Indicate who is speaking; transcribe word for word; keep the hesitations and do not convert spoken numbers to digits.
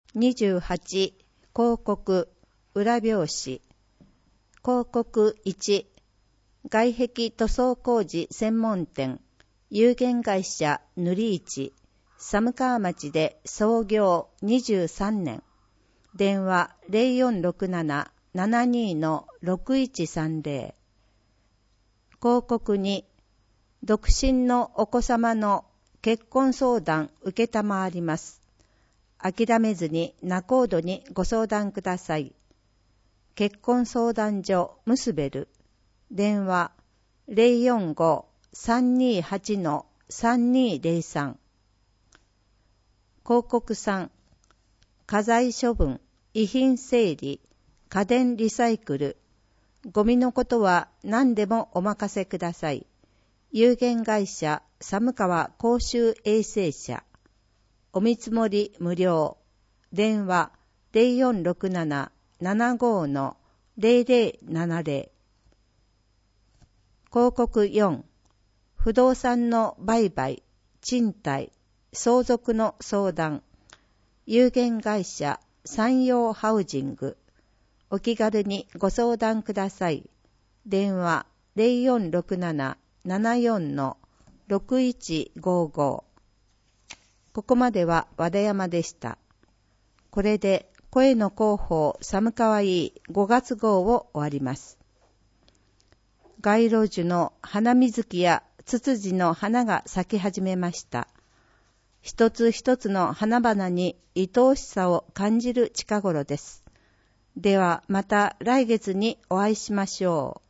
Speaker 1: にじゅうはち、広告、裏表紙。広告いち、外壁塗装工事専門店、有限会社塗り市、寒川町で創業にじゅうさんねん。電話 ゼロよんろくなな ななに ろくいちさんゼロ。広告に、独身のお子様の結婚相談受けたまわります。諦めずに仲人にご相談ください。結婚相談所ムスベル。電話 ゼロよんご さんにはち さんにゼロさん。広告さん、家財処分、遺品整理、家電リサイクル、ゴミのことは何でもお任せください。有限会社寒川公衆衛生社。お見積もり無料。電話 ゼロよんろくなな ななご ゼロゼロななゼロ。広告よん、不動産の売買、賃貸、相続の相談。有限会社山陽ハウジング。お気軽にご相談ください。電話 ゼロよんろくなな ななよん ろくいちごご。ここまでは和田山でした。これで声の広報寒川いいごがつ号を終わります。街路樹の花水木やツツジの花が咲き始めました。一つ一つの花々に愛おしさを感じる近頃です。ではまた来月にお会いしましょう。